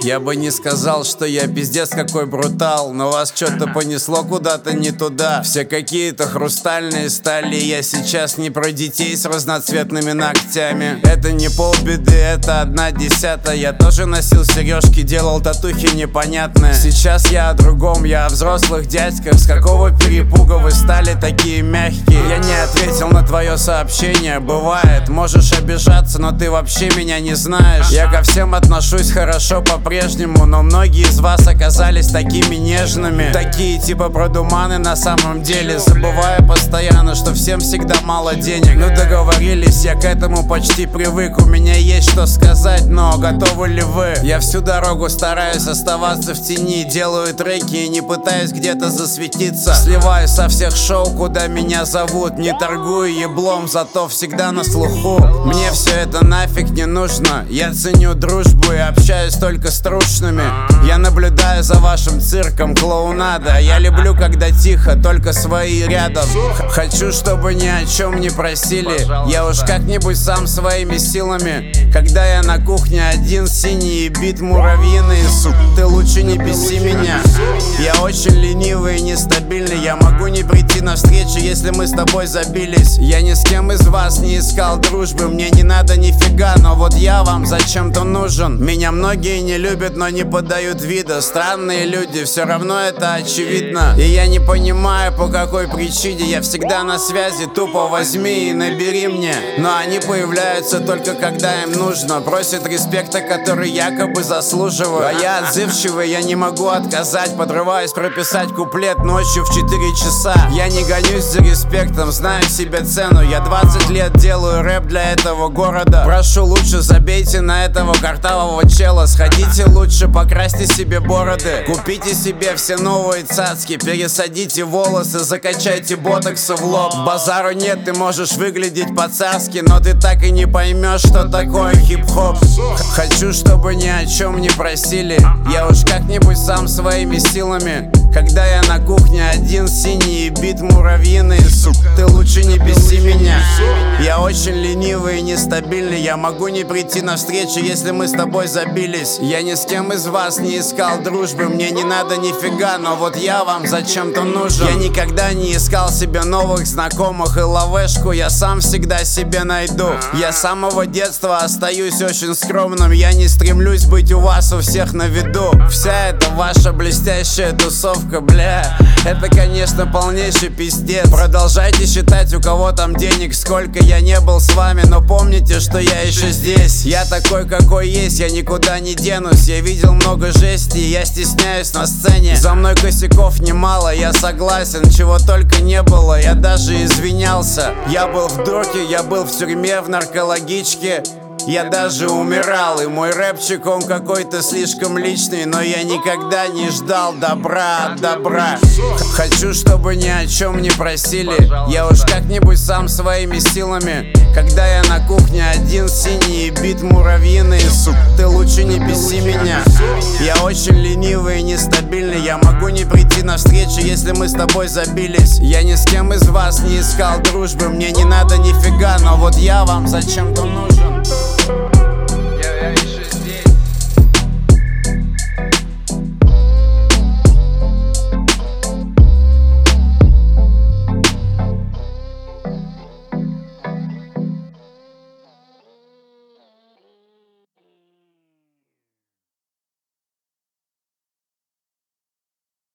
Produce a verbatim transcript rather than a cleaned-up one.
Я бы не сказал, что я пиздец какой брутал, но вас что-то понесло куда-то не туда. Все какие-то хрустальные стали. Я сейчас не про детей с разноцветными ногтями. Это не полбеды, это одна десятая. Я тоже носил сережки, делал татухи непонятные. Сейчас я о другом, я о взрослых дядьках. С какого перепуга вы стали такие мягкие? Я не ответил на твое сообщение. Бывает, можешь обижаться, но ты вообще меня не знаешь. Я ко всем отношусь хорошо по-прежнему, но многие из вас оказались такими нежными. Такие типа продуманы на самом деле. Забывая постоянно, что всем всегда мало денег. Ну договорились, я к этому почти привык. У меня есть что сказать, но готовы ли вы? Я всю дорогу стараюсь оставаться в тени. Делаю треки и не пытаюсь где-то засветиться. Сливаюсь со всех шоу, куда меня зовут. Не торгую еблом, зато всегда на слуху. Мне все это нафиг не нужно. Я ценю дружбу и общаюсь только с трушными. Я наблюдаю за вашим цирком, клоунада. Я люблю, когда тихо, только свои рядом. Хочу, чтобы ни о чем не просили. Я уж как-нибудь сам своими силами. Когда я на кухне один, синий бит муравьиный. Сук, ты лучше не беси меня. Я очень ленивый и нестабильный. Я могу не прийти на встречу, если мы с тобой забились. Я ни с кем из вас не искал дружбы. Мне не надо нифига, но вот я вам зачем-то нужен. Меня многие не любят, но не подают вида. Странные люди, все равно это очевидно. И я не понимаю, по какой причине. Я всегда на связи, тупо возьми и набери мне. Но они появляются только когда им нужно. Просят респекта, который якобы заслуживаю. А я отзывчивый, я не могу отказать. Подрываюсь прописать куплет ночью в четыре часа. Я не гонюсь за респектом, знаю себе цену. Я двадцать лет делаю рэп для этого города. Прошу, лучше забейте на этого картавого чела. Сходите лучше, покрасьте себе бороды. Купите себе все новые цацки. Пересадите волосы, закачайте ботокса в лоб. Базару нет, ты можешь выглядеть по-царски, но ты так и не поймешь, что такое хип-хоп. Хочу, чтобы ни о чем не просили. Я уж как-нибудь сам своими силами. Когда я на кухне один, синий бит муравьиный. Сук, ты лучше не беси меня. Я очень ленивый и нестабильный. Я могу не прийти на встречу, если мы с тобой забились. Я ни с кем из вас не искал дружбы. Мне не надо нифига, но вот я вам зачем-то нужен. Я никогда не искал себе новых знакомых. И лавешку я сам всегда себе найду. Я с самого детства остаюсь очень скромным. Я не стремлюсь быть у вас у всех на виду. Вся эта ваша блестящая тусовка, бля, это, конечно, полнейший пиздец. Продолжайте считать, у кого там денег сколько. Я не был с вами, но помните, что я еще здесь. Я такой, какой есть, я никуда не денусь. Я видел много жести, я стесняюсь на сцене. За мной косяков немало, я согласен. Чего только не было, я даже извинялся. Я был в дурке, я был в тюрьме, в наркологичке. Я даже умирал, и мой рэпчик, он какой-то слишком личный. Но я никогда не ждал добра от добра. Хочу, чтобы ни о чем не просили. Я уж как-нибудь сам своими силами. Когда я на кухне один, синий бит муравьиный. Сук, ты лучше не беси меня. Я очень ленивый и нестабильный. Я могу не прийти на встречу, если мы с тобой забились. Я ни с кем из вас не искал дружбы. Мне не надо нифига, но вот я вам зачем-то нужен.